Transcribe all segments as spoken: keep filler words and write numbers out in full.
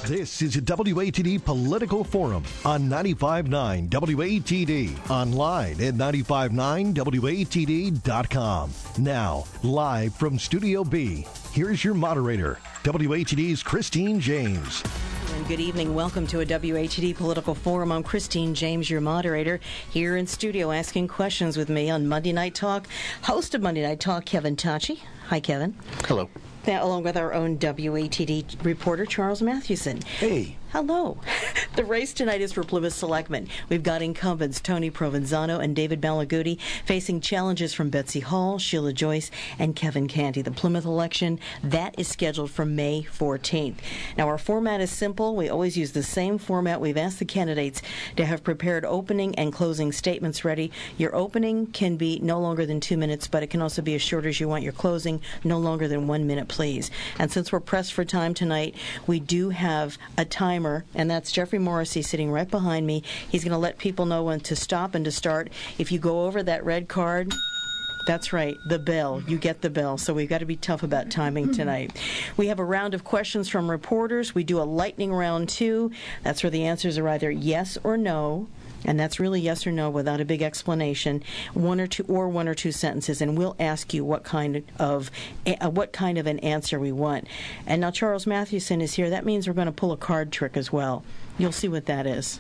This is a W A T D Political Forum on ninety-five point nine W A T D. Online at nine five nine W A T D dot com. Now, live from Studio B, here's your moderator, W A T D's Christine James. And good evening. Welcome to a W A T D Political Forum. I'm Christine James, your moderator, here in studio asking questions with me on Monday Night Talk. Host of Monday Night Talk, Kevin Tachi. Hi, Kevin. Hello. Now, along with our own W A T D reporter, Charles Mathewson. Hey. Hello. The race tonight is for Plymouth Selectmen. We've got incumbents Tony Provenzano and David Malaguti facing challenges from Betsy Hall, Sheila Joyce, and Kevin Canty. The Plymouth election, that is scheduled for May fourteenth. Now, our format is simple. We always use the same format. We've asked the candidates to have prepared opening and closing statements ready. Your opening can be no longer than two minutes, but it can also be as short as you want. Your closing, no longer than one minute, please. And since we're pressed for time tonight, we do have a timer, and that's Jeffrey Morrissey sitting right behind me. He's going to let people know when to stop and to start. If you go over that red card, that's right, the bell. You get the bell. So we've got to be tough about timing tonight. We have a round of questions from reporters. We do a lightning round, too. That's where the answers are either yes or no. And that's really yes or no without a big explanation, one or two or one or two sentences, and we'll ask you what kind of uh, what kind of an answer we want. And now Charles Mathewson is here. That means we're going to pull a card trick as well. You'll see what that is.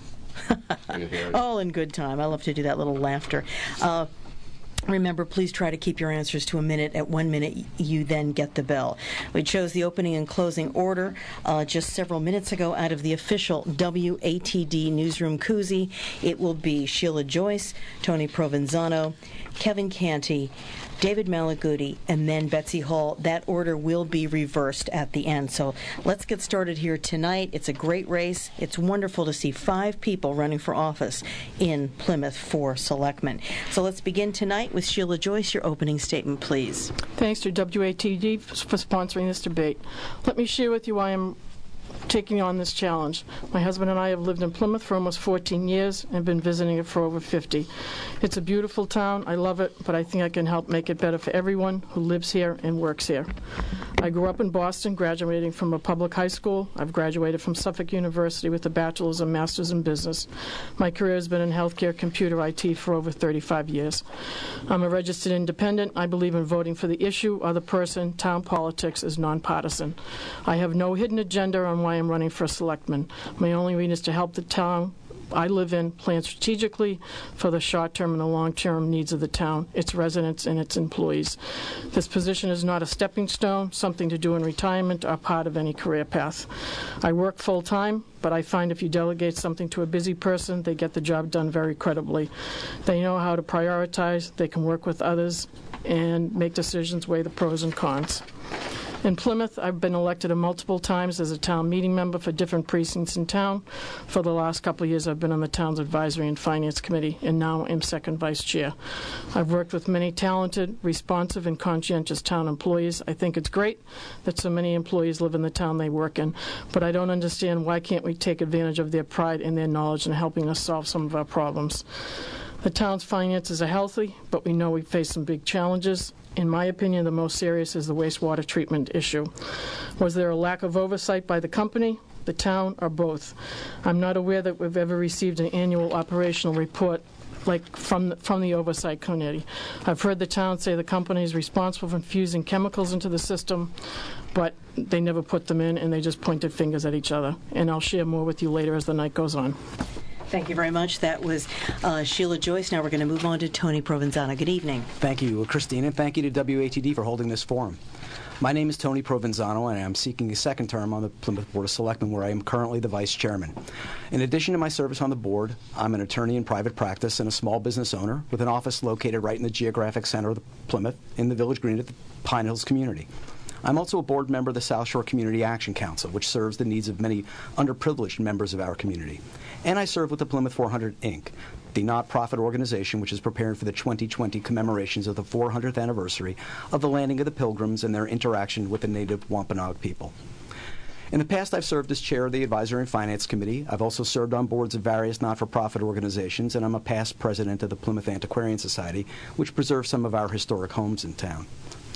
All in good time. I love to do that little laughter. Uh, Remember, please try to keep your answers to a minute. At one minute, you then get the bell. We chose the opening and closing order uh, just several minutes ago out of the official W A T D newsroom koozie. It will be Sheila Joyce, Tony Provenzano, Kevin Canty, David Malaguti, and then Betsy Hall. That order will be reversed at the end. So let's get started here tonight. It's a great race. It's wonderful to see five people running for office in Plymouth for selectmen. So let's begin tonight with Sheila Joyce. Your opening statement, please. Thanks to W A T D for sponsoring this debate. Let me share with you why I'm taking on this challenge. My husband and I have lived in Plymouth for almost fourteen years and been visiting it for over fifty. It's a beautiful town. I love it, but I think I can help make it better for everyone who lives here and works here. I grew up in Boston, graduating from a public high school. I've graduated from Suffolk University with a bachelor's and master's in business. My career has been in healthcare, computer, I T for over thirty-five years. I'm a registered independent. I believe in voting for the issue or the person. Town politics is nonpartisan. I have no hidden agenda on why I'm running for selectman. My only reason is to help the town I live in plan strategically for the short-term and the long-term needs of the town, its residents, and its employees. This position is not a stepping stone, something to do in retirement, or part of any career path. I work full-time, but I find if you delegate something to a busy person, they get the job done very credibly. They know how to prioritize, they can work with others, and make decisions, weigh the pros and cons. In Plymouth, I've been elected multiple times as a town meeting member for different precincts in town. For the last couple of years, I've been on the town's advisory and finance committee, and now am second vice chair. I've worked with many talented, responsive, and conscientious town employees. I think it's great that so many employees live in the town they work in, but I don't understand why can't we take advantage of their pride and their knowledge in helping us solve some of our problems. The town's finances are healthy, but we know we face some big challenges. In my opinion, the most serious is the wastewater treatment issue. Was there a lack of oversight by the company, the town, or both? I'm not aware that we've ever received an annual operational report like from the, from the oversight committee. I've heard the town say the company is responsible for infusing chemicals into the system, but they never put them in, and they just pointed fingers at each other. And I'll share more with you later as the night goes on. Thank you very much. That was uh, Sheila Joyce. Now we're going to move on to Tony Provenzano. Good evening. Thank you, Christine, and thank you to W A T D for holding this forum. My name is Tony Provenzano, and I am seeking a second term on the Plymouth Board of Selectmen, where I am currently the vice chairman. In addition to my service on the board, I'm an attorney in private practice and a small business owner with an office located right in the geographic center of the Plymouth, in the Village Green at the Pine Hills community. I'm also a board member of the South Shore Community Action Council, which serves the needs of many underprivileged members of our community. And I serve with the Plymouth four hundred, Incorporated, the not-profit organization which is preparing for the twenty twenty commemorations of the four hundredth anniversary of the landing of the Pilgrims and their interaction with the native Wampanoag people. In the past, I've served as chair of the Advisory and Finance Committee. I've also served on boards of various not-for-profit organizations, and I'm a past president of the Plymouth Antiquarian Society, which preserves some of our historic homes in town.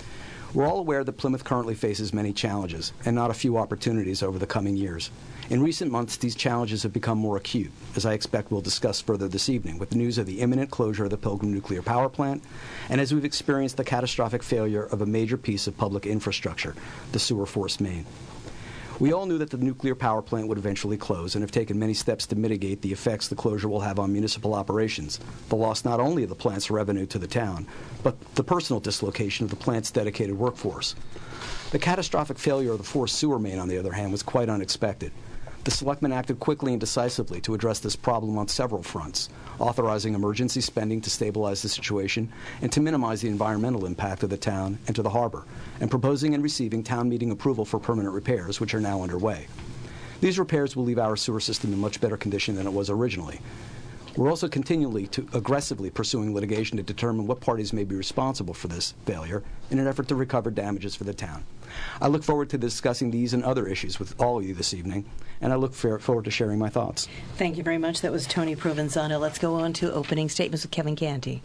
We're all aware that Plymouth currently faces many challenges and not a few opportunities over the coming years. In recent months, these challenges have become more acute, as I expect we'll discuss further this evening, with the news of the imminent closure of the Pilgrim Nuclear Power Plant, and as we've experienced the catastrophic failure of a major piece of public infrastructure, the sewer force main. We all knew that the nuclear power plant would eventually close and have taken many steps to mitigate the effects the closure will have on municipal operations, the loss not only of the plant's revenue to the town, but the personal dislocation of the plant's dedicated workforce. The catastrophic failure of the forced sewer main, on the other hand, was quite unexpected. The Selectmen acted quickly and decisively to address this problem on several fronts, authorizing emergency spending to stabilize the situation and to minimize the environmental impact of the town and to the harbor, and proposing and receiving town meeting approval for permanent repairs, which are now underway. These repairs will leave our sewer system in much better condition than it was originally. We're also continually to aggressively pursuing litigation to determine what parties may be responsible for this failure in an effort to recover damages for the town. I look forward to discussing these and other issues with all of you this evening, and I look forward to sharing my thoughts. Thank you very much. That was Tony Provenzano. Let's go on to opening statements with Kevin Canty.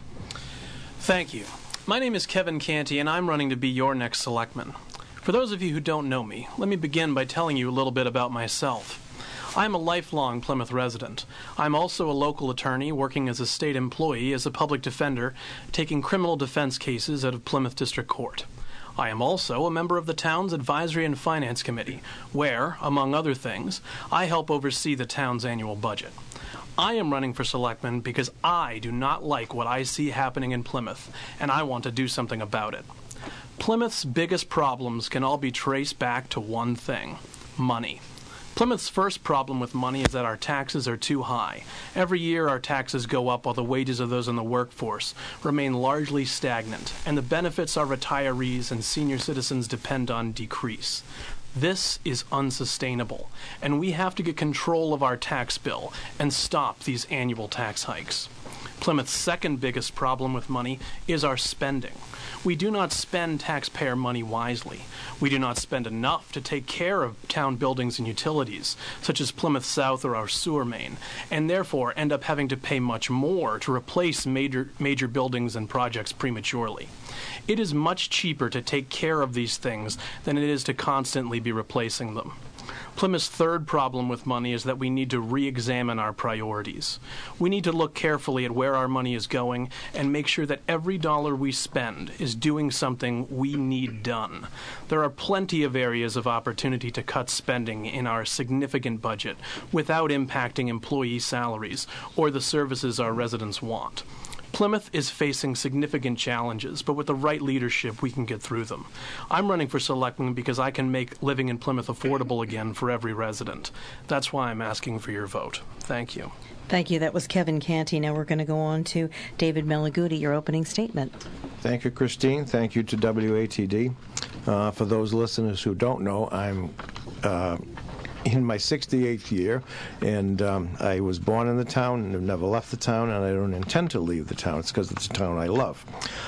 Thank you. My name is Kevin Canty, and I'm running to be your next selectman. For those of you who don't know me, let me begin by telling you a little bit about myself. I'm a lifelong Plymouth resident. I'm also a local attorney working as a state employee as a public defender, taking criminal defense cases out of Plymouth District Court. I am also a member of the town's Advisory and Finance Committee, where, among other things, I help oversee the town's annual budget. I am running for selectman because I do not like what I see happening in Plymouth, and I want to do something about it. Plymouth's biggest problems can all be traced back to one thing: money. Plymouth's first problem with money is that our taxes are too high. Every year our taxes go up while the wages of those in the workforce remain largely stagnant, and the benefits our retirees and senior citizens depend on decrease. This is unsustainable, and we have to get control of our tax bill and stop these annual tax hikes. Plymouth's second biggest problem with money is our spending. We do not spend taxpayer money wisely. We do not spend enough to take care of town buildings and utilities, such as Plymouth South or our sewer main, and therefore end up having to pay much more to replace major, major buildings and projects prematurely. It is much cheaper to take care of these things than it is to constantly be replacing them. Plymouth's third problem with money is that we need to re-examine our priorities. We need to look carefully at where our money is going and make sure that every dollar we spend is doing something we need done. There are plenty of areas of opportunity to cut spending in our significant budget without impacting employee salaries or the services our residents want. Plymouth is facing significant challenges, but with the right leadership, we can get through them. I'm running for selectman because I can make living in Plymouth affordable again for every resident. That's why I'm asking for your vote. Thank you. Thank you. That was Kevin Canty. Now we're going to go on to David Malaguti, your opening statement. Thank you, Christine. Thank you to W A T D. Uh, for those listeners who don't know, I'm uh, in my sixty-eighth year, and um, I was born in the town and have never left the town, and I don't intend to leave the town. It's because it's a town I love.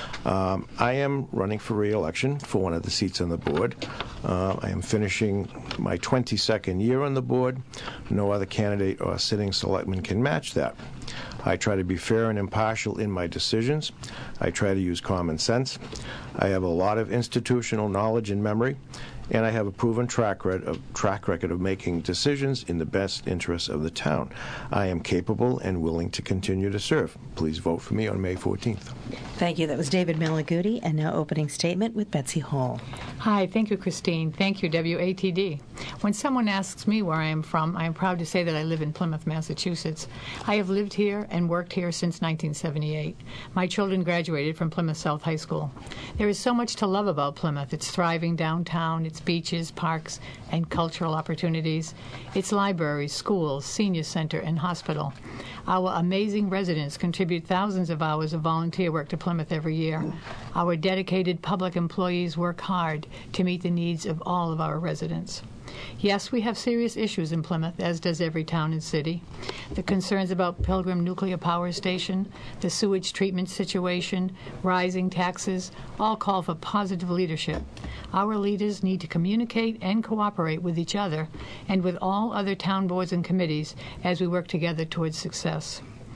Um, I am running for re-election for one of the seats on the board. Uh, I am finishing my twenty-second year on the board. No other candidate or sitting selectman can match that. I try to be fair and impartial in my decisions. I try to use common sense. I have a lot of institutional knowledge and memory, and I have a proven track record of, track record of making decisions in the best interests of the town. I am capable and willing to continue to serve. Please vote for me on May fourteenth. Thank you. That was David Malaguti. And now opening statement with Betsy Hall. Hi. Thank you, Christine. Thank you, W A T D. When someone asks me where I am from, I am proud to say that I live in Plymouth, Massachusetts. I have lived here and worked here since nineteen seventy-eight. My children graduated from Plymouth South High School. There is so much to love about Plymouth. Its thriving downtown, its beaches, parks, and cultural opportunities, its libraries, schools, senior center, and hospital. Our amazing residents contribute thousands of hours of volunteer work to Plymouth every year. Our dedicated public employees work hard to meet the needs of all of our residents. Yes, we have serious issues in Plymouth, as does every town and city. The concerns about Pilgrim Nuclear Power Station, the sewage treatment situation, rising taxes, all call for positive leadership. Our leaders need to communicate and cooperate with each other and with all other town boards and committees as we work together towards success.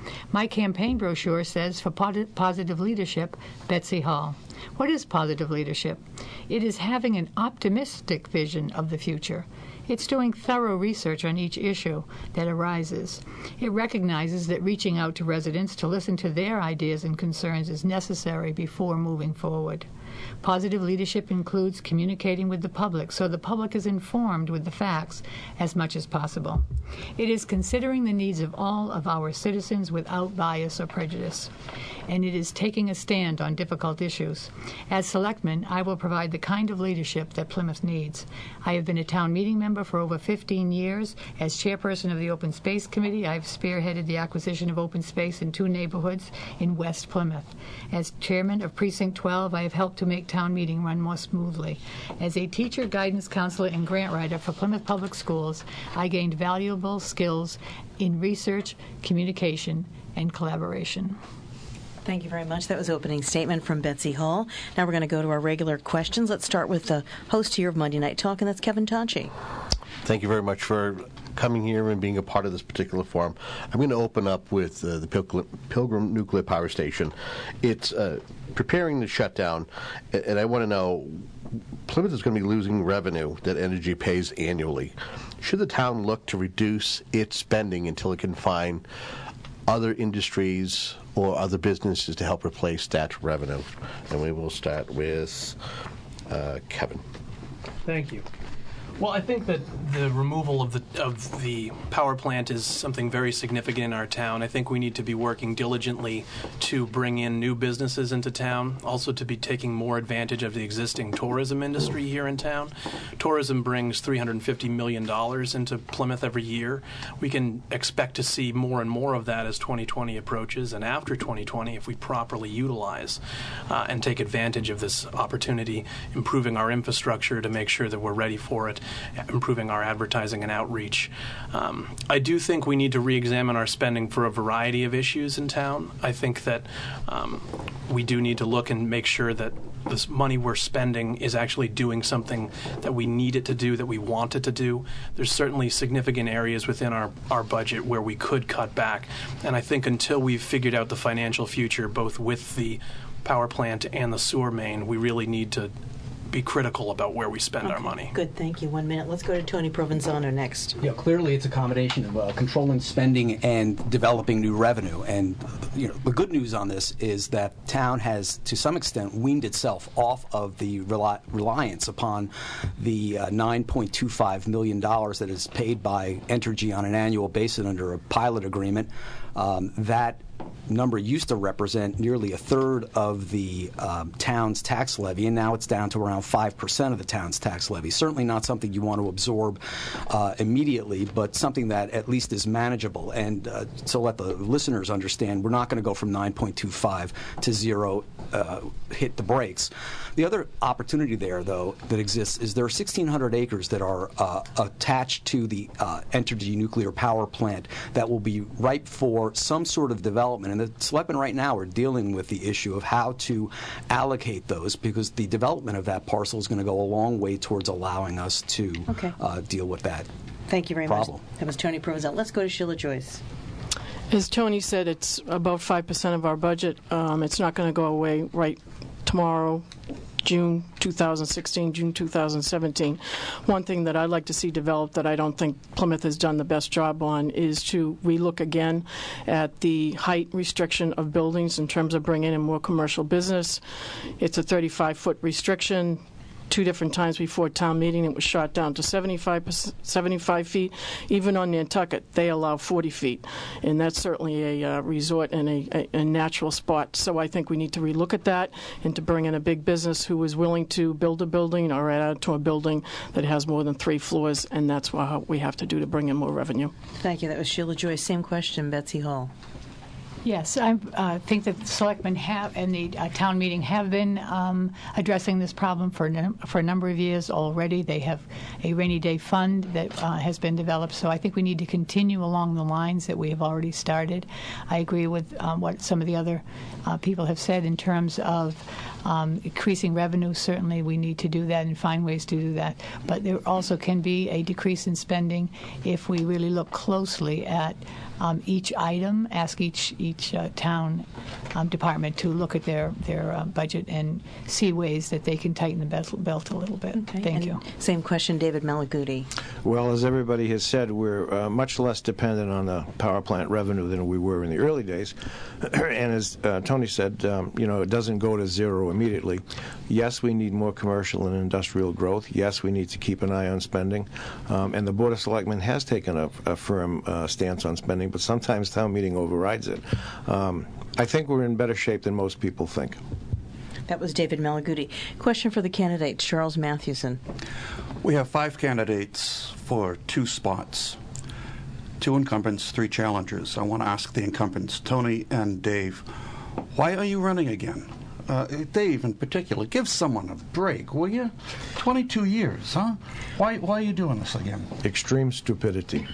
My campaign brochure says, for positive leadership, Betsy Hall. What is positive leadership? It is having an optimistic vision of the future. It's doing thorough research on each issue that arises. It recognizes that reaching out to residents to listen to their ideas and concerns is necessary before moving forward. Positive leadership includes communicating with the public so the public is informed with the facts as much as possible. It is considering the needs of all of our citizens without bias or prejudice. And it is taking a stand on difficult issues. As selectman, I will provide the kind of leadership that Plymouth needs. I have been a town meeting member for over fifteen years. As chairperson of the Open Space Committee, I have spearheaded the acquisition of open space in two neighborhoods in West Plymouth. As chairman of Precinct twelve, I have helped to make town meeting run more smoothly. As a teacher, guidance counselor, and grant writer for Plymouth Public Schools, I gained valuable skills in research, communication, and collaboration. Thank you very much. That was opening statement from Betsy Hall. Now we're going to go to our regular questions. Let's start with the host here of Monday Night Talk, and that's Kevin Tachi. Thank you very much for coming here and being a part of this particular forum. I'm going to open up with uh, the Pilgrim, Pilgrim Nuclear Power Station. It's uh, preparing to shut down, and I want to know, Plymouth is going to be losing revenue that Energy pays annually. Should the town look to reduce its spending until it can find other industries or other businesses to help replace that revenue? And we will start with uh, Kevin. Thank you. Well, I think that the removal of the of the power plant is something very significant in our town. I think we need to be working diligently to bring in new businesses into town, also to be taking more advantage of the existing tourism industry here in town. Tourism brings three hundred fifty million dollars into Plymouth every year. We can expect to see more and more of that as twenty twenty approaches, and after twenty twenty, if we properly utilize uh, and take advantage of this opportunity, improving our infrastructure to make sure that we're ready for it, improving our advertising and outreach. Um, I do think we need to re-examine our spending for a variety of issues in town. I think that um, we do need to look and make sure that this money we're spending is actually doing something that we need it to do, that we want it to do. There's certainly significant areas within our, our budget where we could cut back. And I think until we've figured out the financial future, both with the power plant and the sewer main, we really need to be critical about where we spend okay. our money. Good, thank you. One minute. Let's go to Tony Provenzano next. Yeah, clearly it's a combination of uh, controlling spending and developing new revenue. And you know, the good news on this is that town has, to some extent, weaned itself off of the reli- reliance upon the uh, nine point two five million dollars that is paid by Entergy on an annual basis under a pilot agreement. Um, that number used to represent nearly a third of the um, town's tax levy, and now it's down to around five percent of the town's tax levy. Certainly not something you want to absorb uh, immediately, but something that at least is manageable. And uh, to let the listeners understand, we're not going to go from nine point two five to zero, uh, hit the brakes. The other opportunity there, though, that exists is there are sixteen hundred acres that are uh, attached to the uh, Entergy nuclear power plant that will be ripe for some sort of development. And the selectmen right now are dealing with the issue of how to allocate those, because the development of that parcel is going to go a long way towards allowing us to okay. uh, deal with that Thank you very problem. much. That was Tony Provenzano. Let's go to Sheila Joyce. As Tony said, it's about five percent of our budget. Um, it's not going to go away right tomorrow, June two thousand sixteen, June two thousand seventeen. One thing that I'd like to see developed that I don't think Plymouth has done the best job on is to relook again at the height restriction of buildings in terms of bringing in more commercial business. It's a thirty-five foot restriction. Two different times before town meeting, it was shot down to seventy-five, seventy-five feet. Even on Nantucket, they allow forty feet, and that's certainly a uh, resort and a, a, a natural spot. So I think we need to relook at that and to bring in a big business who is willing to build a building or add to a building that has more than three floors, and that's what we have to do to bring in more revenue. Thank you. That was Sheila Joyce. Same question, Betsy Hall. Yes, I uh, think that the selectmen have and the uh, town meeting have been um, addressing this problem for num- for a number of years already. They have a rainy day fund that uh, has been developed, so I think we need to continue along the lines that we have already started. I agree with um, what some of the other uh, people have said in terms of um, increasing revenue. Certainly, we need to do that and find ways to do that. But there also can be a decrease in spending if we really look closely at Um, each item, ask each each uh, town um, department to look at their their uh, budget and see ways that they can tighten the belt, belt a little bit. Okay. Thank And you. Same question, David Malaguti. Well, as everybody has said, we're uh, much less dependent on the power plant revenue than we were in the early days. And as uh, Tony said, um, you know, it doesn't go to zero immediately. Yes, we need more commercial and industrial growth. Yes, we need to keep an eye on spending. Um, and the Board of Selectmen has taken a, a firm uh, stance on spending, but sometimes town meeting overrides it. Um, I think we're in better shape than most people think. That was David Malaguti. Question for the candidates, Charles Mathewson. We have five candidates for two spots. Two incumbents, three challengers. I want to ask the incumbents, Tony and Dave, why are you running again? Uh, Dave, in particular, give someone a break, will you? twenty-two years, huh? Why, why are you doing this again? Extreme stupidity.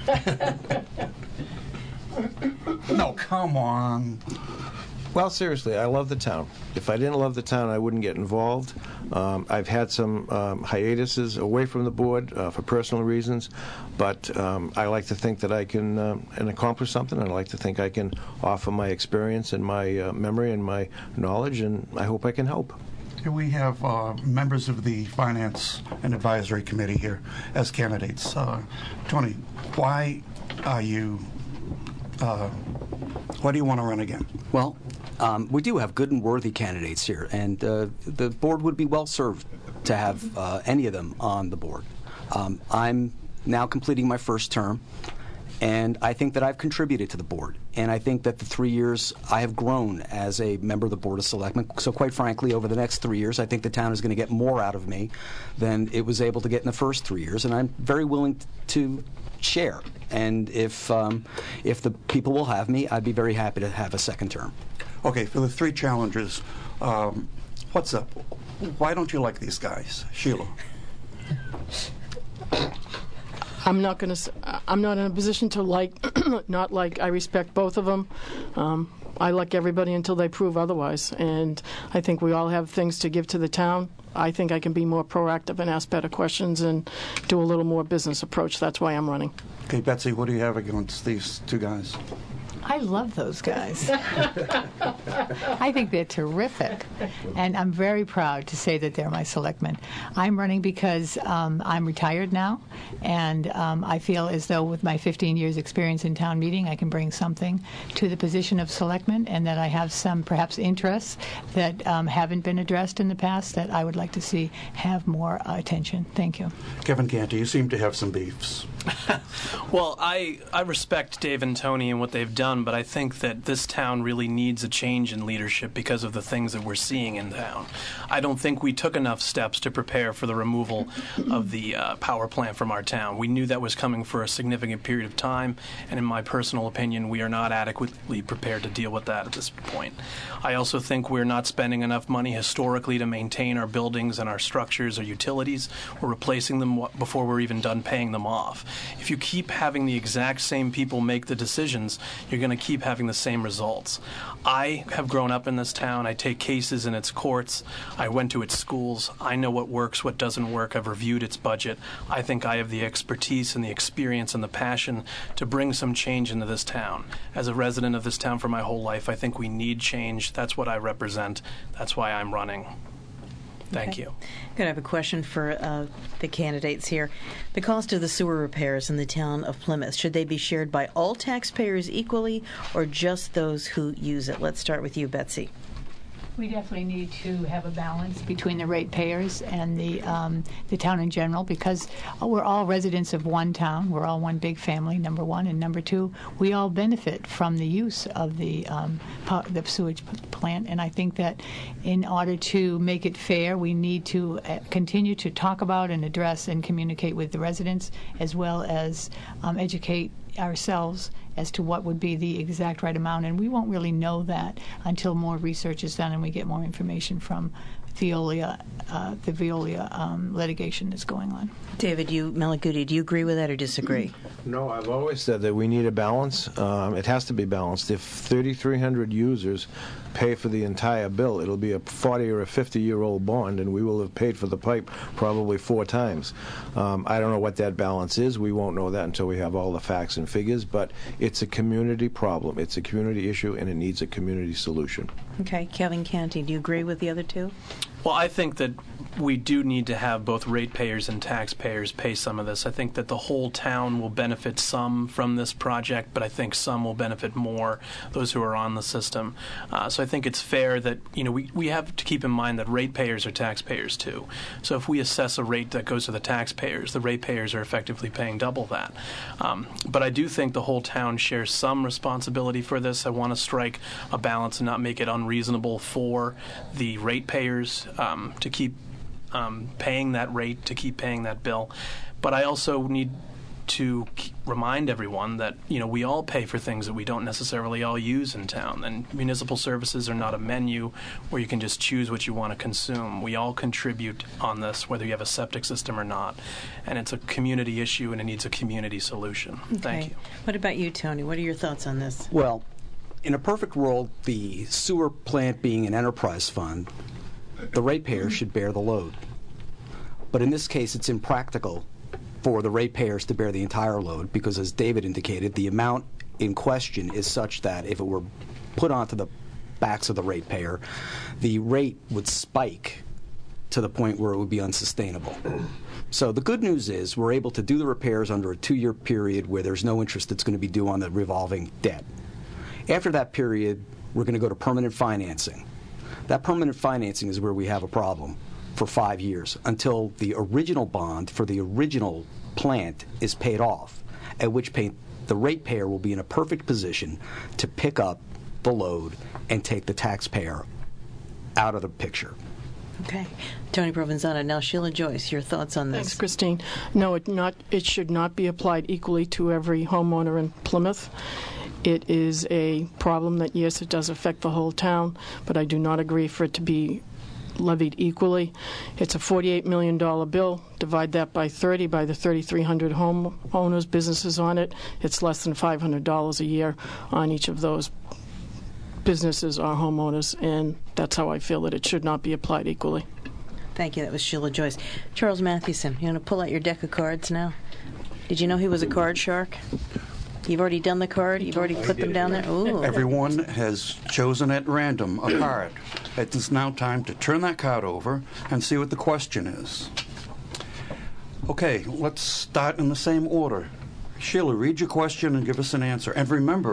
No, come on. Well, seriously, I love the town. If I didn't love the town, I wouldn't get involved. Um, I've had some um, hiatuses away from the board uh, for personal reasons, but um, I like to think that I can uh, and accomplish something. I like to think I can offer my experience and my uh, memory and my knowledge, and I hope I can help. Here we have uh, members of the Finance and Advisory Committee here as candidates. Uh, Tony, why are you... Uh, why do you want to run again? Well, um, we do have good and worthy candidates here, and uh, the board would be well served to have uh, any of them on the board. Um, I'm now completing my first term, and I think that I've contributed to the board. And I think that the three years I have grown as a member of the Board of Selectmen. So quite frankly, over the next three years, I think the town is going to get more out of me than it was able to get in the first three years. And I'm very willing to share. And if um, if the people will have me, I'd be very happy to have a second term. Okay, for the three challengers, um, what's up? Why don't you like these guys? Sheila. I'm not going to. I'm not in a position to like, not like. I respect both of them. Um, I like everybody until they prove otherwise, and I think we all have things to give to the town. I think I can be more proactive and ask better questions and do a little more business approach. That's why I'm running. Okay, Betsy, what do you have against these two guys? I love those guys. I think they're terrific, and I'm very proud to say that they're my selectmen. I'm running because um, I'm retired now, and um, I feel as though with my fifteen years experience in town meeting, I can bring something to the position of selectman, and that I have some perhaps interests that um, haven't been addressed in the past that I would like to see have more uh, attention. Thank you. Kevin Canty, you seem to have some beefs. Well, I, I respect Dave and Tony and what they've done, but I think that this town really needs a change in leadership because of the things that we're seeing in town. I don't think we took enough steps to prepare for the removal of the uh, power plant from our town. We knew that was coming for a significant period of time, and in my personal opinion, we are not adequately prepared to deal with that at this point. I also think we're not spending enough money historically to maintain our buildings and our structures or utilities. We're replacing them before we're even done paying them off. If you keep having the exact same people make the decisions, you're going to keep having the same results. I have grown up in this town. I take cases in its courts. I went to its schools. I know what works, what doesn't work. I've reviewed its budget. I think I have the expertise and the experience and the passion to bring some change into this town. As a resident of this town for my whole life, I think we need change. That's what I represent. That's why I'm running. Thank Okay. you. I'm going to have a question for uh, the candidates here. The cost of the sewer repairs in the town of Plymouth, should they be shared by all taxpayers equally or just those who use it? Let's start with you, Betsy. We definitely need to have a balance between the ratepayers and the um, the town in general, because we're all residents of one town. We're all one big family, number one. And number two, we all benefit from the use of the, um, the sewage plant. And I think that in order to make it fair, we need to uh, continue to talk about and address and communicate with the residents, as well as um, educate ourselves as to what would be the exact right amount, and we won't really know that until more research is done and we get more information from Veolia, uh, the Veolia um, litigation that's going on. David, you, Malaguti, do you agree with that or disagree? No, I've always said that we need a balance. Um, it has to be balanced. If thirty-three hundred users pay for the entire bill, it'll be a forty or a fifty-year-old bond, and we will have paid for the pipe probably four times. Um, I don't know what that balance is. We won't know that until we have all the facts and figures, but it's a community problem. It's a community issue, and it needs a community solution. Okay. Kevin Canty, do you agree with the other two? Well, I think that we do need to have both ratepayers and taxpayers pay some of this. I think that the whole town will benefit some from this project, but I think some will benefit more, those who are on the system. Uh, so I think it's fair that, you know, we, we have to keep in mind that ratepayers are taxpayers too. So if we assess a rate that goes to the taxpayers, the ratepayers are effectively paying double that. Um, but I do think the whole town shares some responsibility for this. I want to strike a balance and not make it unreasonable for the ratepayers um, to keep Um, paying that rate, to keep paying that bill. But I also need to remind everyone that, you know, we all pay for things that we don't necessarily all use in town. And municipal services are not a menu where you can just choose what you want to consume. We all contribute on this, whether you have a septic system or not. And it's a community issue, and it needs a community solution. Okay. Thank you. What about you, Tony? What are your thoughts on this? Well, in a perfect world, the sewer plant being an enterprise fund, the ratepayer should bear the load. But in this case, it's impractical for the ratepayers to bear the entire load because, as David indicated, the amount in question is such that if it were put onto the backs of the ratepayer, the rate would spike to the point where it would be unsustainable. So the good news is we're able to do the repairs under a two-year period where there's no interest that's going to be due on the revolving debt. After that period, we're going to go to permanent financing. That permanent financing is where we have a problem for five years until the original bond for the original plant is paid off, at which point the ratepayer will be in a perfect position to pick up the load and take the taxpayer out of the picture. Okay. Tony Provenzano. Now, Sheila Joyce, your thoughts on this? Thanks, Christine. No, it not. It should not be applied equally to every homeowner in Plymouth. It is a problem that, yes, it does affect the whole town, but I do not agree for it to be levied equally. It's a forty-eight million dollars bill. Divide that by thirty, by the thirty-three hundred homeowners, businesses on it. It's less than five hundred dollars a year on each of those businesses or homeowners, and that's how I feel that it should not be applied equally. Thank you. That was Sheila Joyce. Charles Mathewson, you want to pull out your deck of cards now? Did you know he was a card shark? You've already done the card? You've already put them down there? Ooh. Everyone has chosen at random a card. It is now time to turn that card over and see what the question is. Okay, let's start in the same order. Sheila, read your question and give us an answer. And remember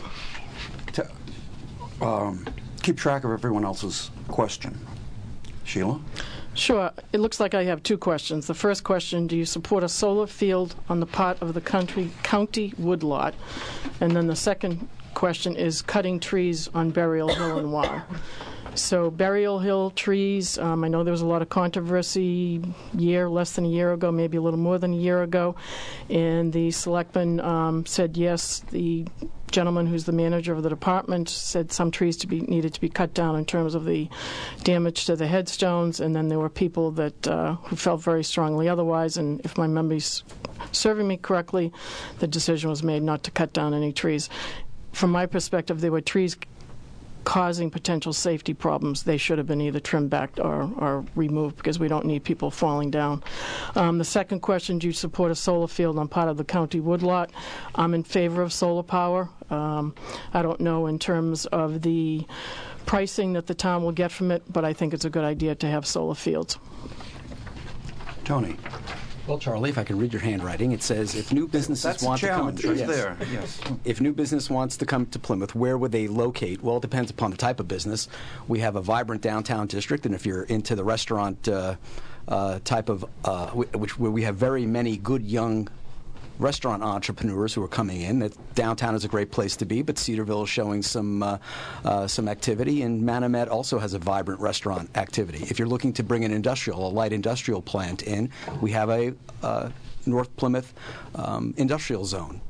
to um, keep track of everyone else's question. Sheila? Sure. It looks like I have two questions. The first question, do you support a solar field on the part of the country, county woodlot? And then the second question is cutting trees on Burial Hill and why? So Burial Hill trees, um, I know there was a lot of controversy year, less than a year ago, maybe a little more than a year ago, and the selectman um, said yes. The gentleman who's the manager of the department said some trees to be needed to be cut down in terms of the damage to the headstones, and then there were people that uh, who felt very strongly otherwise, and if my memory's serving me correctly, the decision was made not to cut down any trees. From my perspective, there were trees causing potential safety problems. They should have been either trimmed back or, or removed because we don't need people falling down. Um, the second question, do you support a solar field on part of the county woodlot? I'm in favor of solar power. Um, I don't know in terms of the pricing that the town will get from it, but I think it's a good idea to have solar fields. Tony. Well, Charlie, if I can read your handwriting, it says if new businesses That's want a to come challenge right yes. there. Yes. If new business wants to come to Plymouth, where would they locate? Well, it depends upon the type of business. We have a vibrant downtown district, and if you're into the restaurant uh, uh, type of, uh, which where we have very many good young restaurant entrepreneurs who are coming in. That downtown is a great place to be, but Cedarville is showing some uh, uh, some activity, and Manomet also has a vibrant restaurant activity. If you're looking to bring an industrial, a light industrial plant in, we have a uh, North Plymouth um, industrial zone.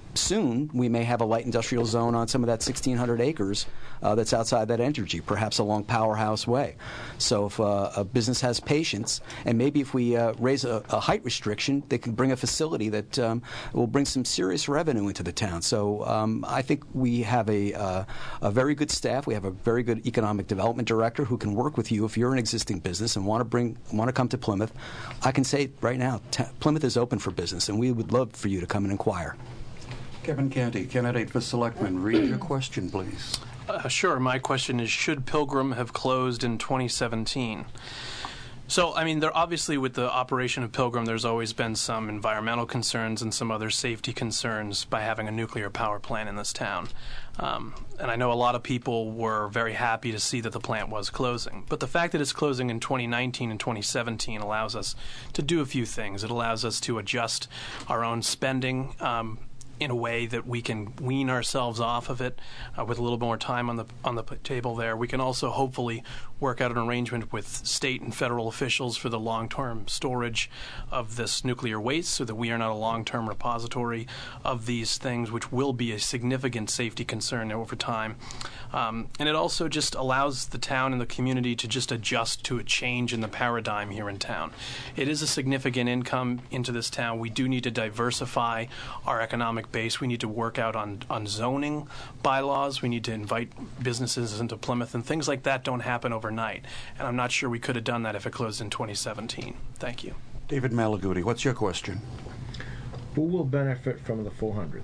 soon we may have a light industrial zone on some of that sixteen hundred acres uh, that's outside that energy, perhaps along Powerhouse Way. So if uh, a business has patience, and maybe if we uh, raise a, a height restriction, they can bring a facility that um, will bring some serious revenue into the town. So um, I think we have a, uh, a very good staff. We have a very good economic development director who can work with you if you're an existing business and want to bring want to come to Plymouth. I can say right now, t- Plymouth is open for business, and we would love for you to come and inquire. Kevin Canty, candidate for selectman, read your question, please. Uh, sure. My question is, should Pilgrim have closed in twenty seventeen? So, I mean, there obviously with the operation of Pilgrim, there's always been some environmental concerns and some other safety concerns by having a nuclear power plant in this town. Um, and I know a lot of people were very happy to see that the plant was closing. But the fact that it's closing in twenty nineteen and twenty seventeen allows us to do a few things. It allows us to adjust our own spending um, in a way that we can wean ourselves off of it uh, with a little more time on the on the table there. We can also hopefully work out an arrangement with state and federal officials for the long-term storage of this nuclear waste so that we are not a long-term repository of these things, which will be a significant safety concern over time. Um, and it also just allows the town and the community to just adjust to a change in the paradigm here in town. It is a significant income into this town. We do need to diversify our economic base. We need to work out on, on zoning bylaws. We need to invite businesses into Plymouth, and things like that don't happen overnight. And I'm not sure we could have done that if it closed in twenty seventeen. Thank you. David Malaguti, what's your question? Who will benefit from the four hundredth?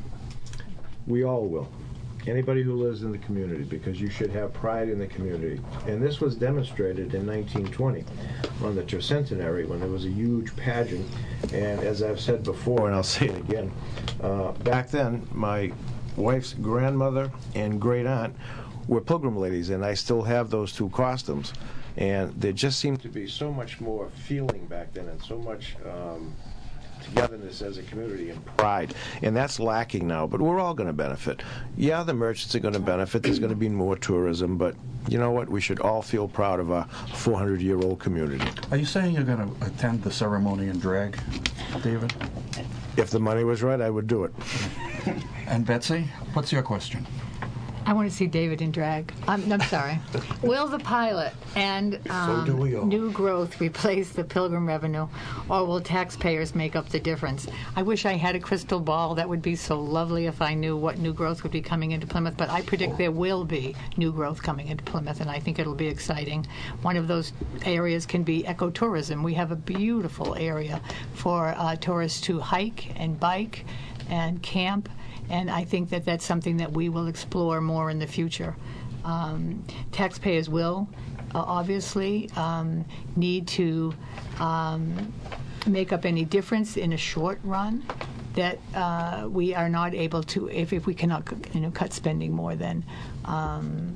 We all will. Anybody who lives in the community, because you should have pride in the community. And this was demonstrated in nineteen twenty on the Tercentenary when there was a huge pageant. And as I've said before, and I'll say it again, uh, back then my wife's grandmother and great aunt were Pilgrim ladies, and I still have those two costumes. And there just seemed to be so much more feeling back then, and so much um, togetherness as a community and pride. And that's lacking now, but we're all going to benefit. Yeah, the merchants are going to benefit. There's going to be more tourism, but you know what? We should all feel proud of our four hundred year old community. Are you saying you're going to attend the ceremony in drag, David? If the money was right, I would do it. And Betsy, what's your question? I want to see David in drag. I'm, I'm sorry. Will the pilot and um, So do we all. new growth replace the Pilgrim revenue, or will taxpayers make up the difference? I wish I had a crystal ball. That would be so lovely if I knew what new growth would be coming into Plymouth, but I predict there will be new growth coming into Plymouth, and I think it'll be exciting. One of those areas can be ecotourism. We have a beautiful area for uh, tourists to hike and bike and camp. And I think that that's something that we will explore more in the future. Um, taxpayers will uh, obviously um, need to um, make up any difference in a short run that uh, we are not able to, if, if we cannot you know, cut spending more than um,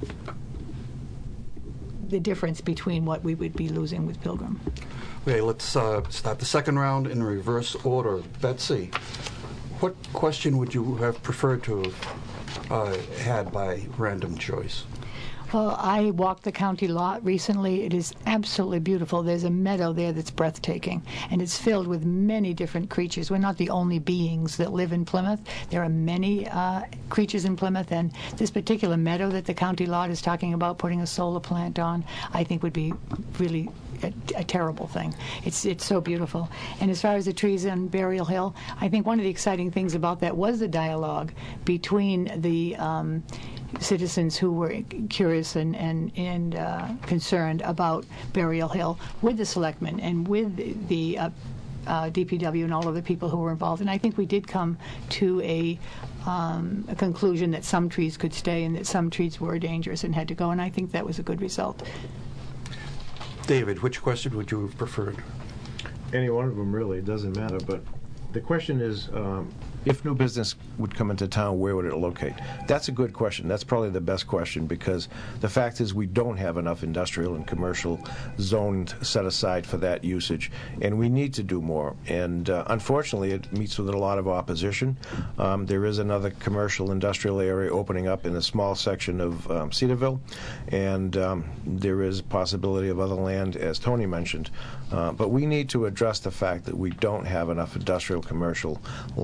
the difference between what we would be losing with Pilgrim. Okay, let's uh, start the second round in reverse order. Betsy, what question would you have preferred to have uh, had by random choice? Well, I walked the county lot recently. It is absolutely beautiful. There's a meadow there that's breathtaking, and it's filled with many different creatures. We're not the only beings that live in Plymouth. There are many uh, creatures in Plymouth, and this particular meadow that the county lot is talking about putting a solar plant on, I think would be really a, a terrible thing. It's it's so beautiful. And as far as the trees on Burial Hill, I think one of the exciting things about that was the dialogue between the um, citizens who were curious and and, and uh, concerned about Burial Hill with the selectmen and with the, the uh, uh, D P W and all of the people who were involved. And I think we did come to a, um, a conclusion that some trees could stay and that some trees were dangerous and had to go. And I think that was a good result. David, which question would you have preferred? Any one of them, really. It doesn't matter. But the question is, um, if new business would come into town, where would it locate? That's a good question. That's probably the best question, because the fact is we don't have enough industrial and commercial zoned set aside for that usage, and we need to do more. And uh, unfortunately, it meets with a lot of opposition. Um, there is another commercial industrial area opening up in a small section of um, Cedarville, and um, there is a possibility of other land, as Tony mentioned. Uh, but we need to address the fact that we don't have enough industrial commercial land zoned.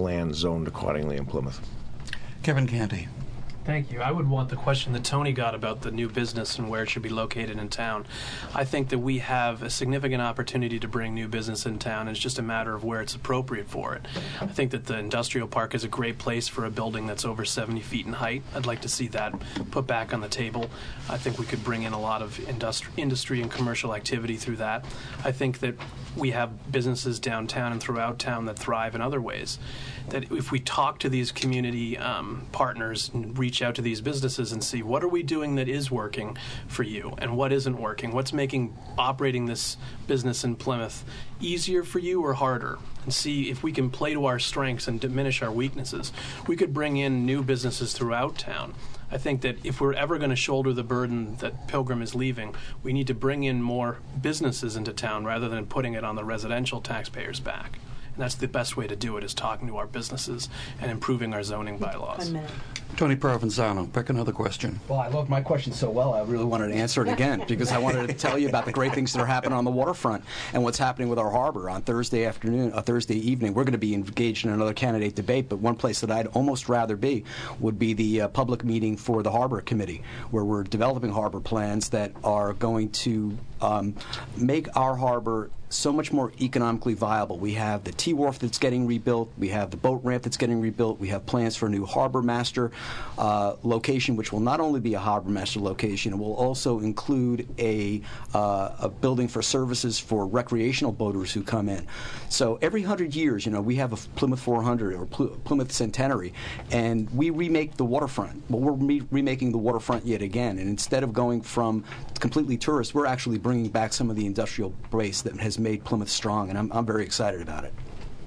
zoned accordingly in Plymouth. Kevin Canty. Thank you. I would want the question that Tony got about the new business and where it should be located in town. I think that we have a significant opportunity to bring new business in town. It's just a matter of where it's appropriate for it. I think that the industrial park is a great place for a building that's over seventy feet in height. I'd like to see that put back on the table. I think we could bring in a lot of industri- industry and commercial activity through that. I think that we have businesses downtown and throughout town that thrive in other ways. That if we talk to these community um, partners and reach out to these businesses and see what are we doing that is working for you and what isn't working, what's making operating this business in Plymouth easier for you or harder, and see if we can play to our strengths and diminish our weaknesses. We could bring in new businesses throughout town. I think that if we're ever going to shoulder the burden that Pilgrim is leaving, we need to bring in more businesses into town rather than putting it on the residential taxpayers' back. And that's the best way to do it, is talking to our businesses and improving our zoning bylaws. One minute. Tony Provenzano, pick another question. Well, I loved my question so well, I really wanted to answer it again because I wanted to tell you about the great things that are happening on the waterfront and what's happening with our harbor. On Thursday afternoon, uh, Thursday evening, we're going to be engaged in another candidate debate, but one place that I'd almost rather be would be the uh, public meeting for the Harbor Committee, where we're developing harbor plans that are going to um, make our harbor so much more economically viable. We have the T-Wharf that's getting rebuilt. We have the boat ramp that's getting rebuilt. We have plans for a new harbor master uh, location, which will not only be a harbor master location, it will also include a, uh, a building for services for recreational boaters who come in. So every hundred years, you know, we have a Plymouth four hundred or Pl- Plymouth Centenary, and we remake the waterfront. Well, we're re- remaking the waterfront yet again, and instead of going from completely tourist, we're actually bringing back some of the industrial base that has made Plymouth strong, and I'm, I'm very excited about it.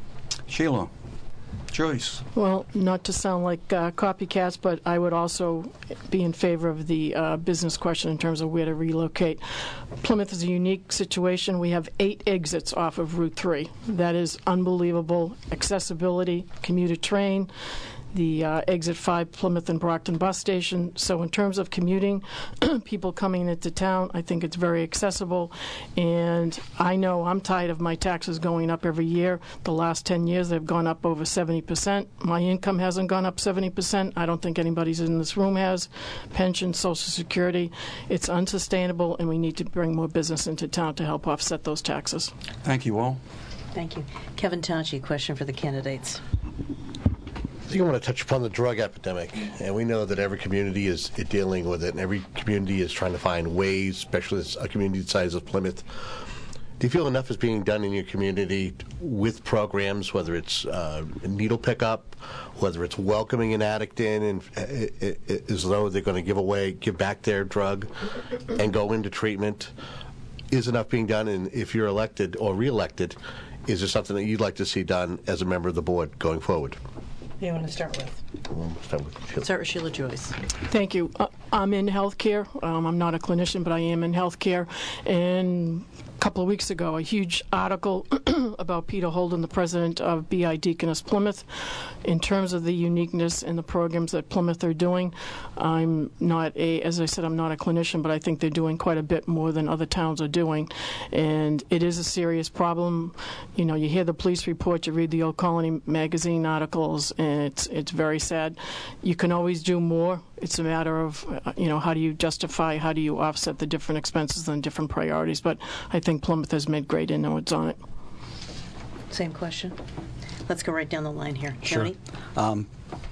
Sheila. Joyce. Well, not to sound like uh, copycats, but I would also be in favor of the uh, business question in terms of where to relocate. Plymouth is a unique situation. We have eight exits off of Route three. That is unbelievable. Accessibility, commuter train, the uh, exit five Plymouth and Brockton bus station. So in terms of commuting, people coming into town, I think it's very accessible. And I know I'm tired of my taxes going up every year. The last ten years, they've gone up over seventy percent. My income hasn't gone up seventy percent. I don't think anybody's in this room has. Pension, Social Security. It's unsustainable, and we need to bring more business into town to help offset those taxes. Thank you all. Thank you. Kevin Tachi, question for the candidates. I think I want to touch upon the drug epidemic, and we know that every community is dealing with it, and every community is trying to find ways, especially a community the size of Plymouth. Do you feel enough is being done in your community with programs, whether it's uh, needle pickup, whether it's welcoming an addict in, and uh, as though they're going to give away, give back their drug, and go into treatment? Is enough being done? And if you're elected or re-elected, is there something that you'd like to see done as a member of the board going forward? Who do you want to start with? We'll start with Sheila. Start with Sheila Joyce. Thank you. Uh, I'm in healthcare. Um, I'm not a clinician, but I am in healthcare. And a couple of weeks ago, a huge article about Peter Holden, the president of B I Deaconess Plymouth, in terms of the uniqueness and the programs that Plymouth are doing. I'm not a, as I said, I'm not a clinician, but I think they're doing quite a bit more than other towns are doing. And it is a serious problem. You know, you hear the police report, you read the Old Colony magazine articles, and it's it's very sad. You can always do more. It's a matter of, uh, you know, how do you justify, how do you offset the different expenses and different priorities. But I think Plymouth has made great inroads on it. Same question. Let's go right down the line here. Sure. Tony? Um,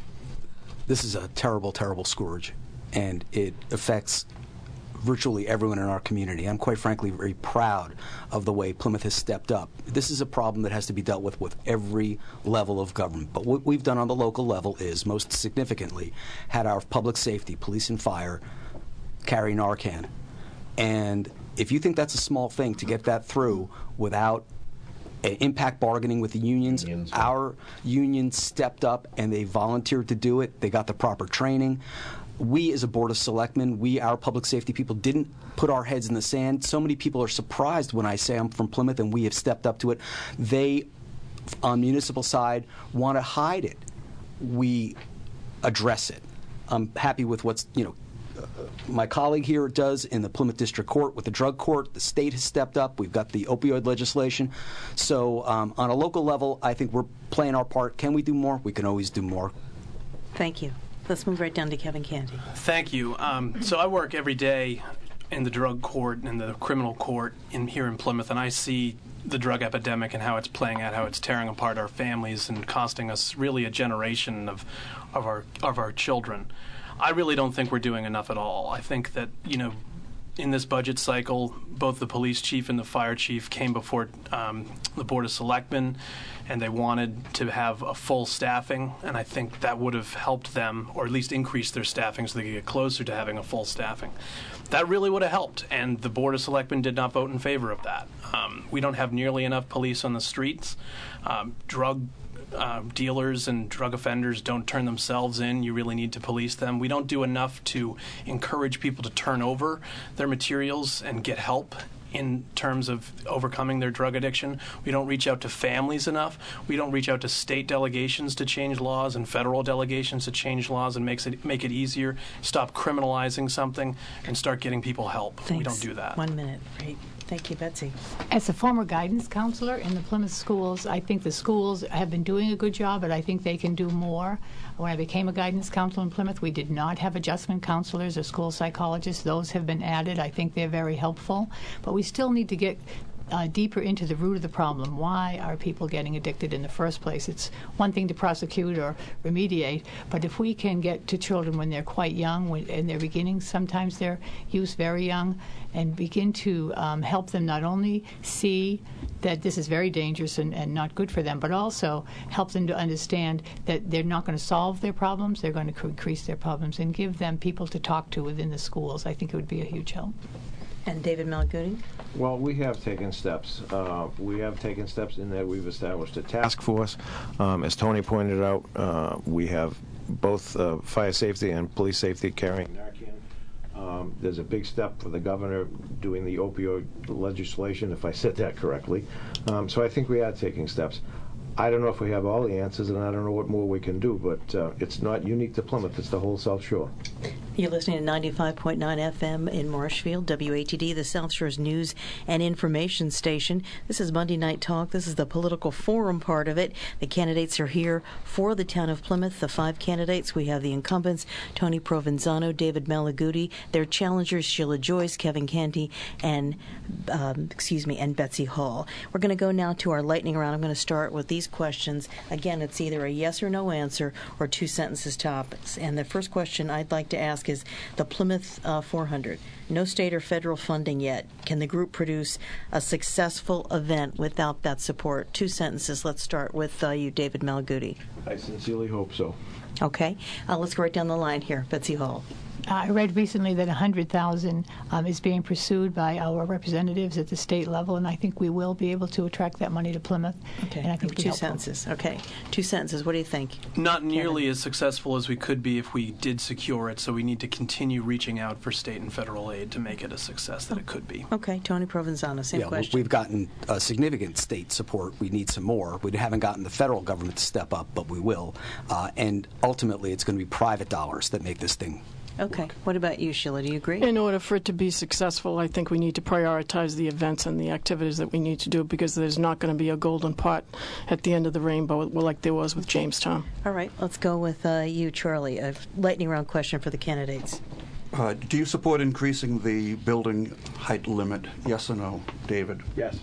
this is a terrible, terrible scourge, and it affects virtually everyone in our community. I'm quite frankly very proud of the way Plymouth has stepped up. This is a problem that has to be dealt with with every level of government. But what we've done on the local level is, most significantly, had our public safety, police and fire, carry Narcan. And if you think that's a small thing to get that through without impact bargaining with the unions, unions, our union stepped up and they volunteered to do it. They got the proper training. We, as a Board of Selectmen, we, our public safety people, didn't put our heads in the sand. So many people are surprised when I say I'm from Plymouth and we have stepped up to it. They, on municipal side, want to hide it. We address it. I'm happy with what's, you know, my colleague here does in the Plymouth District Court with the drug court. The state has stepped up. We've got the opioid legislation. So um, on a local level, I think we're playing our part. Can we do more? We can always do more. Thank you. Let's move right down to Kevin Canty. Thank you. Um, so I work every day in the drug court and the criminal court in here in Plymouth, and I see the drug epidemic and how it's playing out, how it's tearing apart our families and costing us really a generation of of our of our children. I really don't think we're doing enough at all. I think that, you know, in this budget cycle, both the police chief and the fire chief came before um, the Board of Selectmen, and they wanted to have a full staffing, and I think that would have helped them, or at least increase their staffing so they could get closer to having a full staffing. That really would have helped, and the Board of Selectmen did not vote in favor of that. Um, we don't have nearly enough police on the streets. Um, drug Uh, dealers and drug offenders don't turn themselves in. You really need to police them. We don't do enough to encourage people to turn over their materials and get help in terms of overcoming their drug addiction. We don't reach out to families enough. We don't reach out to state delegations to change laws and federal delegations to change laws and makes it make it easier. Stop criminalizing something and start getting people help. Thanks. We don't do that. One minute. Great. Thank you, Betsy. As a former guidance counselor in the Plymouth schools, I think the schools have been doing a good job, but I think they can do more. When I became a guidance counselor in Plymouth, we did not have adjustment counselors or school psychologists. Those have been added. I think they're very helpful. But we still need to get Uh, deeper into the root of the problem. Why are people getting addicted in the first place? It's one thing to prosecute or remediate, but if we can get to children when they're quite young, when, in their beginnings, sometimes their use very young, and begin to um, help them not only see that this is very dangerous and, and not good for them, but also help them to understand that they're not going to solve their problems, they're going to increase their problems, and give them people to talk to within the schools. I think it would be a huge help. And David Malaguti? Well, we have taken steps. Uh, we have taken steps in that we've established a task force. Um, as Tony pointed out, uh, we have both uh, fire safety and police safety carrying Narcan. Um, there's a big step for the governor doing the opioid legislation, if I said that correctly. Um, so I think we are taking steps. I don't know if we have all the answers, and I don't know what more we can do, but uh, it's not unique to Plymouth. It's the whole South Shore. You're listening to ninety-five point nine F M in Marshfield, W A T D, the South Shore's news and information station. This is Monday Night Talk. This is the political forum part of it. The candidates are here for the town of Plymouth, the five candidates. We have the incumbents, Tony Provenzano, David Malaguti, their challengers, Sheila Joyce, Kevin Canty, and, um, excuse me, and Betsy Hall. We're going to go now to our lightning round. I'm going to start with these questions. Again, it's either a yes or no answer or two sentences topics. And the first question I'd like to ask is the Plymouth uh, four hundred. No state or federal funding yet. Can the group produce a successful event without that support? Two sentences. Let's start with uh, you, David Malaguti. I sincerely hope so. Okay. Uh, let's go right down the line here. Betsy Hall. I read recently that one hundred thousand um, is being pursued by our representatives at the state level, and I think we will be able to attract that money to Plymouth. Okay. And I think two sentences. Okay. Two sentences. What do you think? Not nearly Kevin? As successful as we could be if we did secure it, so we need to continue reaching out for state and federal aid to make it a success that it could be. Okay. Tony Provenzano, same yeah, question. We've gotten uh, significant state support. We need some more. We haven't gotten the federal government to step up, but we will. Uh, and ultimately, it's going to be private dollars that make this thing Okay. work. What about you, Sheila? Do you agree? In order for it to be successful, I think we need to prioritize the events and the activities that we need to do, because there's not going to be a golden pot at the end of the rainbow like there was with Jamestown. All right. Let's go with uh, you, Charlie. A lightning round question for the candidates. Uh, do you support increasing the building height limit? Yes or no, David? Yes.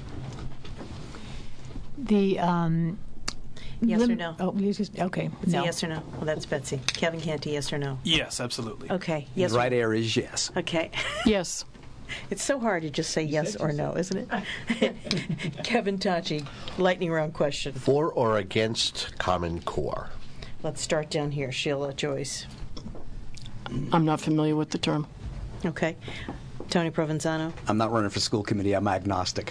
The um, Yes lim- or no? Oh, you just okay. It's no. a yes or no. Well, that's Betsy. Kevin Canty, yes or no? Yes, absolutely. Okay. Yes. the or right air is yes. Okay. Yes. It's so hard to just say yes or no, isn't it? Kevin Tachi, lightning round question. For or against Common Core? Let's start down here. Sheila Joyce. I'm not familiar with the term. Okay. Tony Provenzano. I'm not running for school committee. I'm agnostic.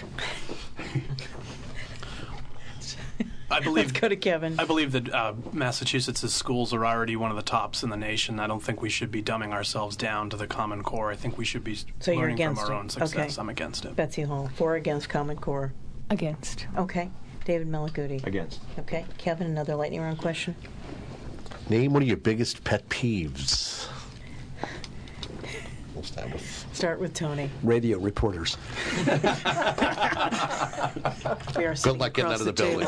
I believe, Let's go to Kevin. I believe that uh, Massachusetts' schools are already one of the tops in the nation. I don't think we should be dumbing ourselves down to the Common Core. I think we should be So you're learning from against our it. own success. Okay. I'm against it. Betsy Hall. For or against Common Core? Against. Okay. David Malaguti. Against. Okay. Kevin, another lightning round question. Name one of your biggest pet peeves. start with. Start with Tony. Radio reporters. We are Good sitting luck getting across out of the, building.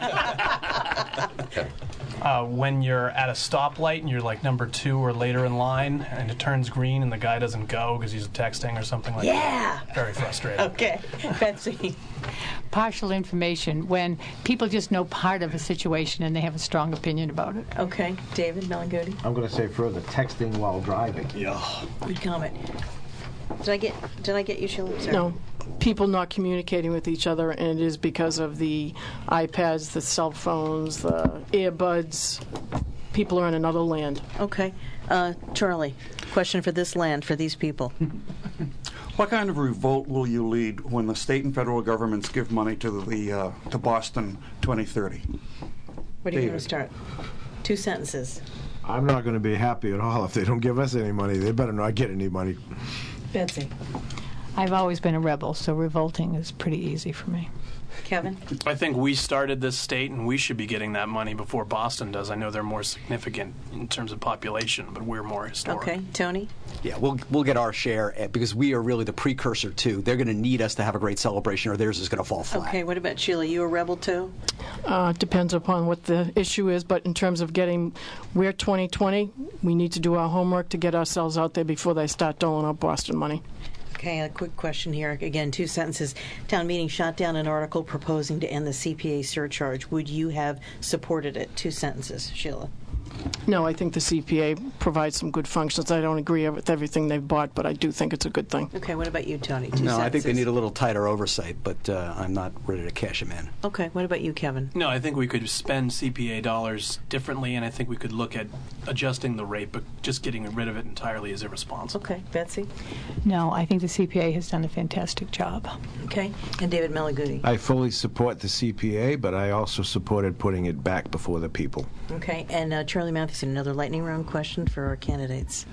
Uh, when you're at a stoplight and you're like number two or later in line, and it turns green and the guy doesn't go because he's texting or something like Yeah. that. Very frustrating. Okay. Betsy. Partial information, when people just know part of a situation and they have a strong opinion about it. Okay. David Malagudi. I'm going to say further, texting while driving. Yeah. Good comment. Did I get Did I get you, Sheila? Sorry. No, people not communicating with each other, and it is because of the iPads, the cell phones, the earbuds. People are in another land. Okay. Uh, Charlie, question for this land, for these people. What kind of revolt will you lead when the state and federal governments give money to the uh, to Boston twenty thirty? Where do you want David. to start? Two sentences. I'm not going to be happy at all if they don't give us any money. They better not get any money. Betsy. I've always been a rebel, so revolting is pretty easy for me. Kevin. I think we started this state, and we should be getting that money before Boston does. I know they're more significant in terms of population, but we're more historic. Okay. Tony. Yeah, we'll we'll get our share eh, because we are really the precursor too. They're going to need us to have a great celebration, or theirs is going to fall flat. Okay. What about Sheila? You a rebel too? Uh, depends upon what the issue is, but in terms of getting, we're twenty twenty, we need to do our homework to get ourselves out there before they start doling out Boston money. Okay, a quick question here. Again, two sentences. Town meeting shot down an article proposing to end the C P A surcharge. Would you have supported it? Two sentences. Sheila. No, I think the C P A provides some good functions. I don't agree with everything they've bought, but I do think it's a good thing. Okay, what about you, Tony? Two No, sentences. I think they need a little tighter oversight, but uh, I'm not ready to cash them in. Okay, what about you, Kevin? No, I think we could spend C P A dollars differently, and I think we could look at adjusting the rate, but just getting rid of it entirely is irresponsible. Okay, Betsy. No, I think the C P A has done a fantastic job. Okay, and David Malagudi. I fully support the C P A, but I also supported putting it back before the people. Okay, and uh, Charlie Mathewson, another lightning round question for our candidates.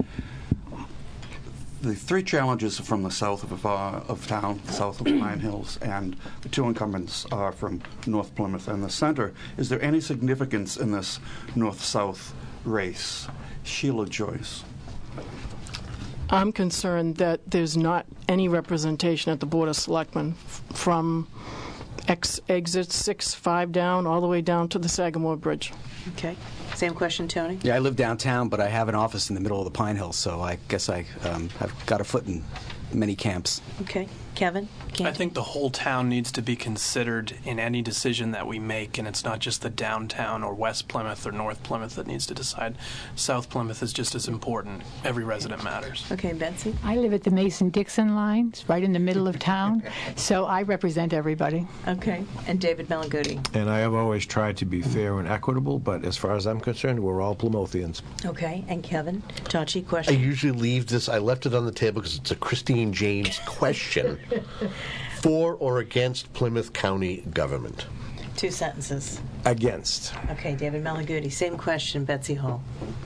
The three challenges are from the south of, uh, of town, south of Pine Hills, and the two incumbents are from North Plymouth and the center. Is there any significance in this north-south race? Sheila Joyce. I'm concerned that there's not any representation at the Board of Selectmen f- from ex- exit six, five down, all the way down to the Sagamore Bridge. Okay, same question, Tony. Yeah, I live downtown, but I have an office in the middle of the Pine Hills, so I guess I um, have got a foot in many camps. Okay, Kevin. Canty? I think the whole town needs to be considered in any decision that we make, and it's not just the downtown or West Plymouth or North Plymouth that needs to decide. South Plymouth is just as important. Every resident matters. Okay, Betsy. I live at the Mason-Dixon line. It's right in the middle of town, so I represent everybody. Okay, and David Malagudi. And I have always tried to be fair and equitable, but as far as I'm concerned, we're all Plymouthians. Okay, and Kevin. Tachi, I question. usually leave this, I left it on the table because it's a Christine James question. For or against Plymouth County government? Two sentences. Against. Okay, David Malagudi. Same question, Betsy Hall.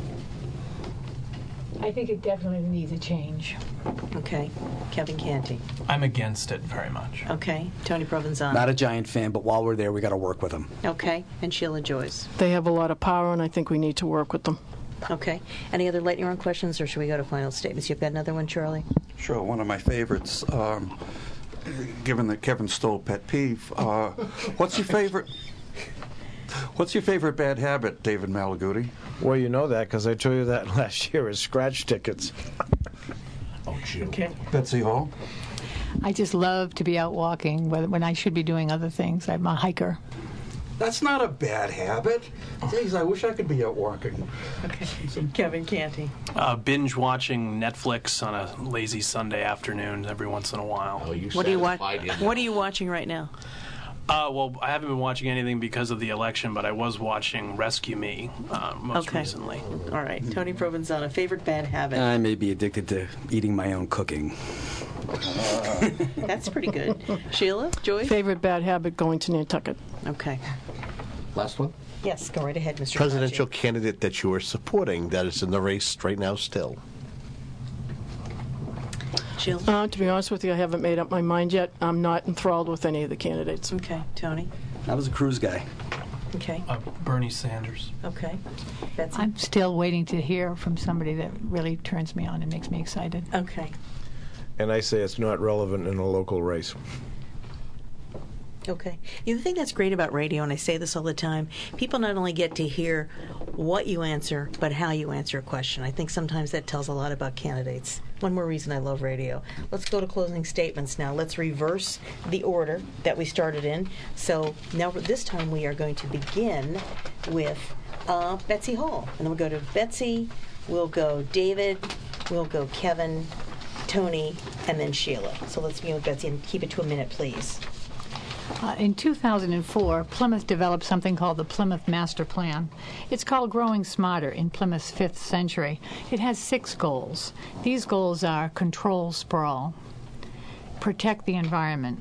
I think it definitely needs a change. Okay, Kevin Canty. I'm against it very much. Okay, Tony Provenzano. Not a giant fan, but while we're there, we got to work with them. Okay, and Sheila Joyce. They have a lot of power, and I think we need to work with them. Okay. Any other lightning round questions, or should we go to final statements? You've got another one, Charlie? Sure, one of my favorites. Um, given that Kevin stole pet peeve, uh, what's your favorite? What's your favorite bad habit, David Malagudi? Well, you know that because I told you that last year is scratch tickets. Oh, gee. Okay. Betsy Hall. I just love to be out walking when when I should be doing other things. I'm a hiker. That's not a bad habit. Jeez, I wish I could be out walking. Okay. Kevin Canty. Uh, binge watching Netflix on a lazy Sunday afternoon every once in a while. Oh, you What are you wa- satisfied him. What are you watching right now? Uh, well, I haven't been watching anything because of the election, but I was watching Rescue Me uh, most Okay. recently. All right, Tony Provenzano. Favorite bad habit? I may be addicted to eating my own cooking. That's pretty good. Sheila Joyce. Favorite bad habit, going to Nantucket. Okay. Last one? Yes, go right ahead, Mister Presidential Tachi. candidate that you are supporting that is in the race right now still. Sheila. Uh, to be honest with you, I haven't made up my mind yet. I'm not enthralled with any of the candidates. Okay, Tony. I was a cruise guy. Okay. Uh, Bernie Sanders. Okay. Betsy? I'm still waiting to hear from somebody that really turns me on and makes me excited. Okay. And I say it's not relevant in a local race. Okay. You know, the thing that's great about radio, and I say this all the time, people not only get to hear what you answer, but how you answer a question. I think sometimes that tells a lot about candidates. One more reason I love radio. Let's go to closing statements now. Let's reverse the order that we started in. So now this time we are going to begin with uh, Betsy Hall. And then we'll go to Betsy, we'll go David, we'll go Kevin, Tony, and then Sheila. So let's begin with Betsy and keep it to a minute, please. Uh, in two thousand four, Plymouth developed something called the Plymouth Master Plan. It's called Growing Smarter in Plymouth's fifth century. It has six goals. These goals are control sprawl, protect the environment,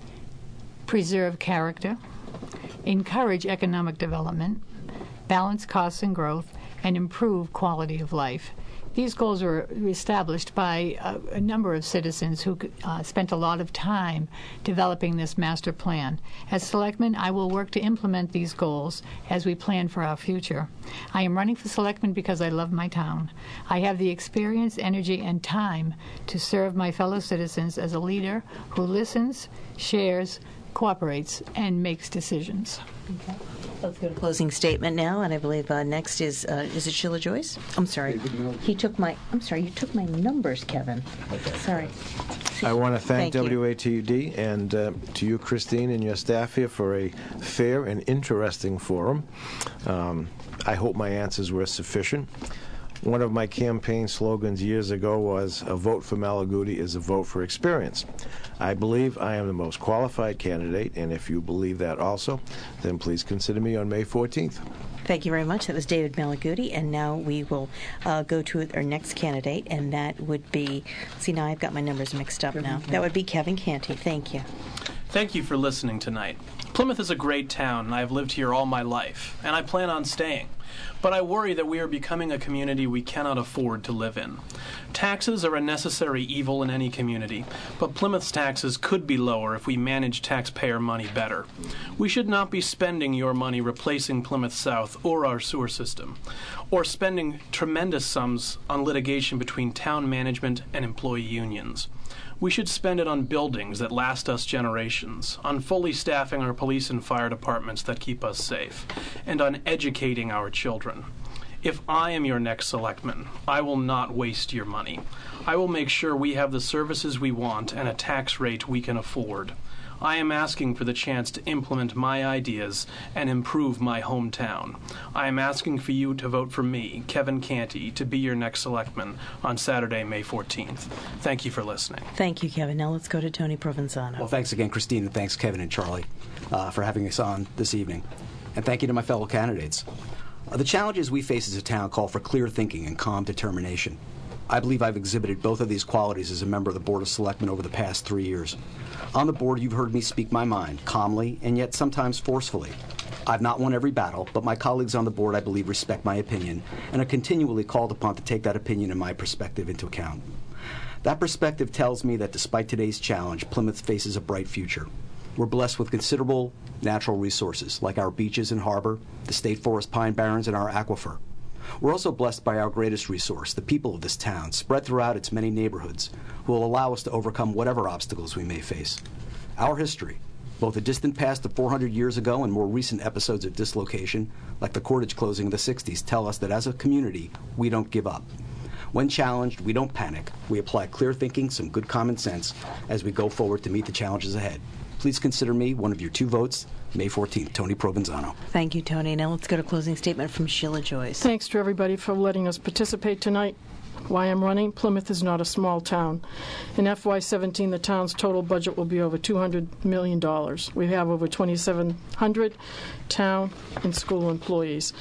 preserve character, encourage economic development, balance costs and growth, and improve quality of life. These goals were established by a, a number of citizens who uh, spent a lot of time developing this master plan. As selectman, I will work to implement these goals as we plan for our future. I am running for selectman because I love my town. I have the experience, energy, and time to serve my fellow citizens as a leader who listens, shares, cooperates, and makes decisions. Okay. Let's go to closing statement now, and I believe uh, next is uh, is it Sheila Joyce? I'm sorry, he took my. I'm sorry, you took my numbers, Kevin. Okay. Sorry. I want to thank, Thank you. W A T D and uh, to you, Christine, and your staff here for a fair and interesting forum. Um, I hope my answers were sufficient. One of my campaign slogans years ago was, "A vote for Malaguti is a vote for experience." I believe I am the most qualified candidate, and if you believe that also, then please consider me on May fourteenth. Thank you very much. That was David Malaguti, and now we will uh, go to our next candidate, and that would be, see, now I've got my numbers mixed up now. That would be Kevin Canty. Thank you. Thank you for listening tonight. Plymouth is a great town, and I have lived here all my life, and I plan on staying. But I worry that we are becoming a community we cannot afford to live in. Taxes are a necessary evil in any community, but Plymouth's taxes could be lower if we manage taxpayer money better. We should not be spending your money replacing Plymouth South or our sewer system, or spending tremendous sums on litigation between town management and employee unions. We should spend it on buildings that last us generations, on fully staffing our police and fire departments that keep us safe, and on educating our children. If I am your next selectman, I will not waste your money. I will make sure we have the services we want and a tax rate we can afford. I am asking for the chance to implement my ideas and improve my hometown. I am asking for you to vote for me, Kevin Canty, to be your next selectman on Saturday, May fourteenth. Thank you for listening. Thank you, Kevin. Now let's go to Tony Provenzano. Well, thanks again, Christine, and thanks, Kevin and Charlie, uh, for having us on this evening. And thank you to my fellow candidates. Uh, the challenges we face as a town call for clear thinking and calm determination. I believe I've exhibited both of these qualities as a member of the Board of Selectmen over the past three years. On the board, you've heard me speak my mind, calmly and yet sometimes forcefully. I've not won every battle, but my colleagues on the board, I believe, respect my opinion and are continually called upon to take that opinion and my perspective into account. That perspective tells me that despite today's challenge, Plymouth faces a bright future. We're blessed with considerable natural resources, like our beaches and harbor, the state forest pine barrens, and our aquifer. We're also blessed by our greatest resource, the people of this town, spread throughout its many neighborhoods, who will allow us to overcome whatever obstacles we may face. Our history, both a distant past of four hundred years ago and more recent episodes of dislocation, like the Cordage closing of the sixties, tell us that as a community, we don't give up. When challenged, we don't panic. We apply clear thinking, some good common sense, as we go forward to meet the challenges ahead. Please consider me one of your two votes, May fourteenth, Tony Provenzano. Thank you, Tony. Now let's go to closing statement from Sheila Joyce. Thanks to everybody for letting us participate tonight. Why I'm running? Plymouth is not a small town. In F Y seventeen, the town's total budget will be over two hundred million dollars. We have over twenty-seven hundred town and school employees.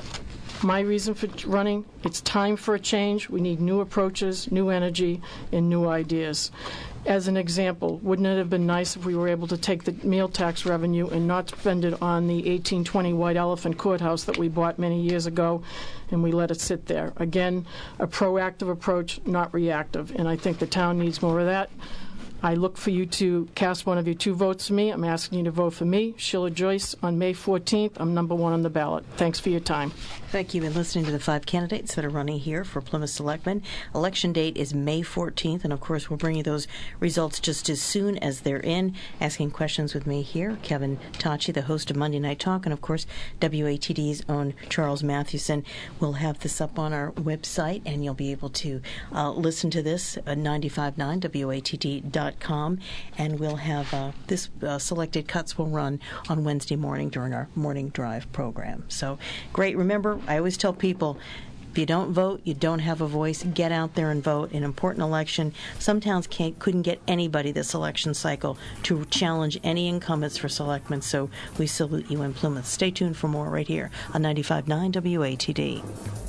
My reason for running, it's time for a change. We need new approaches, new energy, and new ideas. As an example, wouldn't it have been nice if we were able to take the meal tax revenue and not spend it on the eighteen twenty White Elephant Courthouse that we bought many years ago, and we let it sit there? Again, a proactive approach, not reactive, and I think the town needs more of that. I look for you to cast one of your two votes for me. I'm asking you to vote for me, Sheila Joyce, on May fourteenth. I'm number one on the ballot. Thanks for your time. Thank you. You've been listening to the five candidates that are running here for Plymouth Selectmen. Election date is May fourteenth, and of course we'll bring you those results just as soon as they're in. Asking questions with me here, Kevin Tachi, the host of Monday Night Talk, and of course W A T D's own Charles Mathewson. We'll have this up on our website, and you'll be able to uh, listen to this at ninety-five point nine W A T D dot com, and we'll have uh, this uh, selected cuts will run on Wednesday morning during our morning drive program. So great. Remember, I always tell people, if you don't vote, you don't have a voice. Get out there and vote. An important election. Some towns can't, couldn't get anybody this election cycle to challenge any incumbents for selectmen, so we salute you in Plymouth. Stay tuned for more right here on ninety-five point nine W A T D.